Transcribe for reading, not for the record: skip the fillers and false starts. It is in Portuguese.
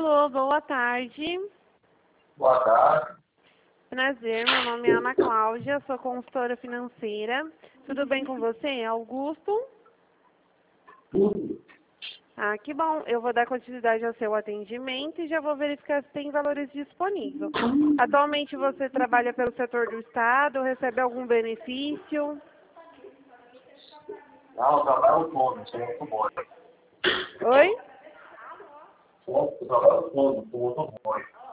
Alô, boa tarde. Boa tarde. Prazer, meu nome é Ana Cláudia, sou consultora financeira. Tudo bem com você, Augusto? Tudo. Ah, que bom. Eu vou dar continuidade ao seu atendimento e já vou verificar se tem valores disponíveis. Atualmente você trabalha pelo setor do Estado, recebe algum benefício? Não, eu trabalho todo, sou motoboy. Oi? Eu trabalho todo, sou motoboy.